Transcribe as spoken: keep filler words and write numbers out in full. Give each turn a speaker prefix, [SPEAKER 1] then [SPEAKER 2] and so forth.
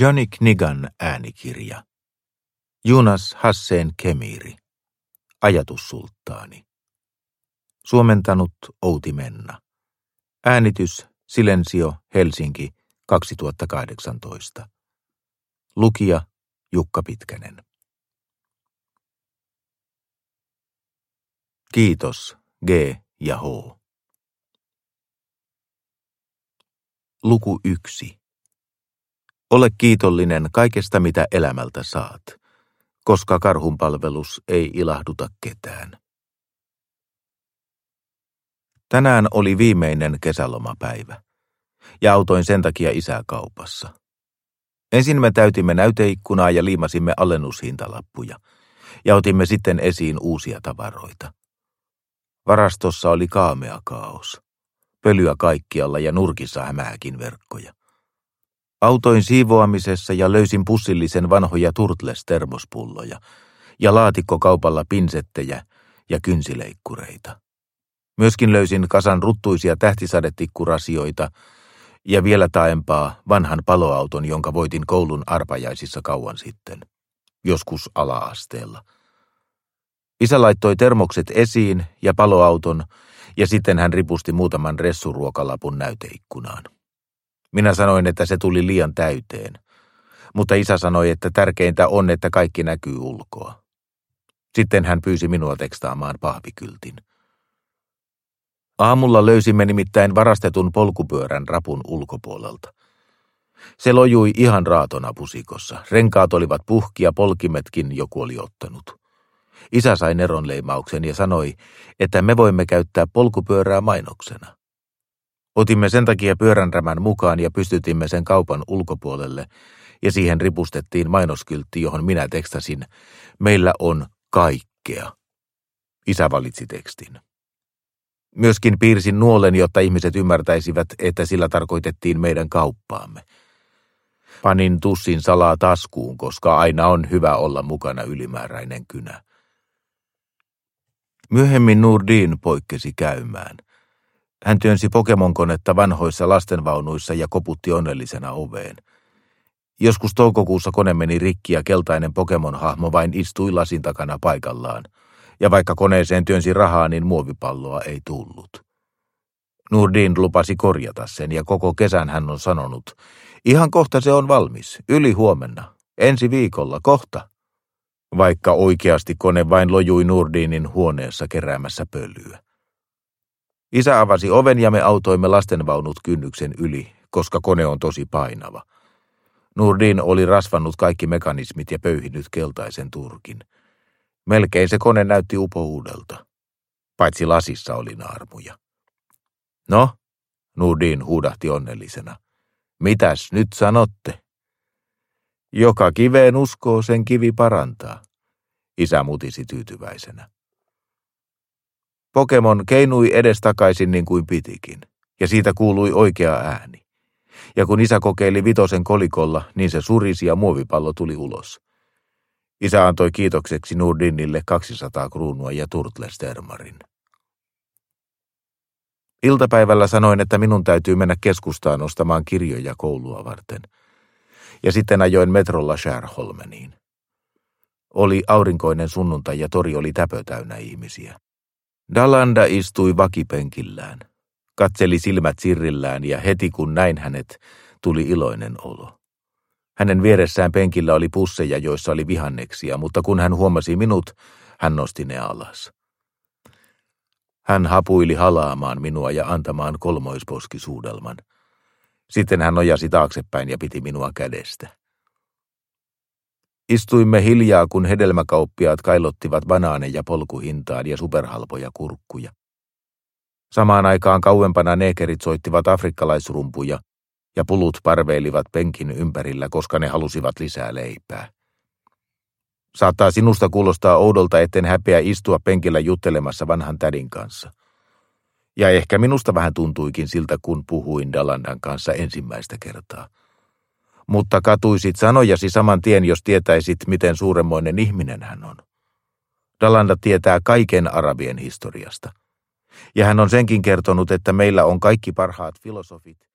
[SPEAKER 1] Johnny Knigan äänikirja. Jonas Hasseen Kemiri. Ajatussulttaani. Suomentanut Outi Menna. Äänitys Silensio, Helsinki, kaksituhattakahdeksantoista. Lukija Jukka Pitkänen. Kiitos, G ja H. Luku yksi. Ole kiitollinen kaikesta, mitä elämältä saat, koska karhunpalvelus ei ilahduta ketään. Tänään oli viimeinen kesälomapäivä, ja autoin sen takia isää kaupassa. Ensin me täytimme näyteikkunaa ja liimasimme alennushintalappuja, ja otimme sitten esiin uusia tavaroita. Varastossa oli kaamea kaos, pölyä kaikkialla ja nurkissa hämääkin verkkoja. Autoin siivoamisessa ja löysin pussillisen vanhoja Turtles-termospulloja ja laatikkokaupalla pinsettejä ja kynsileikkureita. Myöskin löysin kasan ruttuisia tähtisadetikkurasioita ja vielä taempaa vanhan paloauton, jonka voitin koulun arpajaisissa kauan sitten, joskus ala-asteella. Isä laittoi termokset esiin ja paloauton, ja sitten hän ripusti muutaman ressuruokalapun näyteikkunaan. Minä sanoin, että se tuli liian täyteen, mutta isä sanoi, että tärkeintä on, että kaikki näkyy ulkoa. Sitten hän pyysi minua tekstaamaan pahvikyltin. Aamulla löysimme nimittäin varastetun polkupyörän rapun ulkopuolelta. Se lojui ihan raatona pusikossa. Renkaat olivat puhki ja polkimetkin joku oli ottanut. Isä sai neronleimauksen ja sanoi, että me voimme käyttää polkupyörää mainoksena. Otimme sen takia pyöränrämän mukaan ja pystytimme sen kaupan ulkopuolelle, ja siihen ripustettiin mainoskyltti, johon minä tekstasin, meillä on kaikkea. Isä valitsi tekstin. Myöskin piirsin nuolen, jotta ihmiset ymmärtäisivät, että sillä tarkoitettiin meidän kauppaamme. Panin tussin salaa taskuun, koska aina on hyvä olla mukana ylimääräinen kynä. Myöhemmin Nurdin poikkesi käymään. Hän työnsi Pokemon-konetta vanhoissa lastenvaunuissa ja koputti onnellisena oveen. Joskus toukokuussa kone meni rikki ja keltainen Pokemon-hahmo vain istui lasin takana paikallaan. Ja vaikka koneeseen työnsi rahaa, niin muovipalloa ei tullut. Nurdin lupasi korjata sen ja koko kesän hän on sanonut, ihan kohta se on valmis, yli huomenna, ensi viikolla, kohta. Vaikka oikeasti kone vain lojui Nurdinin huoneessa keräämässä pölyä. Isä avasi oven ja me autoimme lastenvaunut kynnyksen yli, koska kone on tosi painava. Nurdin oli rasvannut kaikki mekanismit ja pöyhinyt keltaisen turkin. Melkein se kone näytti upouudelta. Paitsi lasissa oli naarmuja. No, Nurdin huudahti onnellisena. Mitäs nyt sanotte? Joka kiveen uskoo, sen kivi parantaa. Isä mutisi tyytyväisenä. Pokemon keinui edestakaisin niin kuin pitikin, ja siitä kuului oikea ääni. Ja kun isä kokeili vitosen kolikolla, niin se surisi ja muovipallo tuli ulos. Isä antoi kiitokseksi Nurdinille kaksisataa kruunua ja Turtles-termarin. Iltapäivällä sanoin, että minun täytyy mennä keskustaan ostamaan kirjoja koulua varten. Ja sitten ajoin metrolla Skärholmeniin. Oli aurinkoinen sunnuntai ja tori oli täpö täynnä ihmisiä. Dalanda istui vakipenkillään, katseli silmät sirrillään ja heti kun näin hänet, tuli iloinen olo. Hänen vieressään penkillä oli pusseja, joissa oli vihanneksia, mutta kun hän huomasi minut, hän nosti ne alas. Hän hapuili halaamaan minua ja antamaan kolmoisposkisuudelman. Sitten hän nojasi taaksepäin ja piti minua kädestä. Istuimme hiljaa, kun hedelmäkauppiaat kailottivat banaaneja polkuhintaan ja superhalpoja kurkkuja. Samaan aikaan kauempana neekerit soittivat afrikkalaisrumpuja ja pulut parveilivat penkin ympärillä, koska ne halusivat lisää leipää. Saattaa sinusta kuulostaa oudolta, etten häpeä istua penkillä juttelemassa vanhan tädin kanssa. Ja ehkä minusta vähän tuntuikin siltä, kun puhuin Dalandan kanssa ensimmäistä kertaa. Mutta katuisit sanojasi saman tien, jos tietäisit, miten suuremmoinen ihminen hän on. Dalanda tietää kaiken arabien historiasta. Ja hän on senkin kertonut, että meillä on kaikki parhaat filosofit.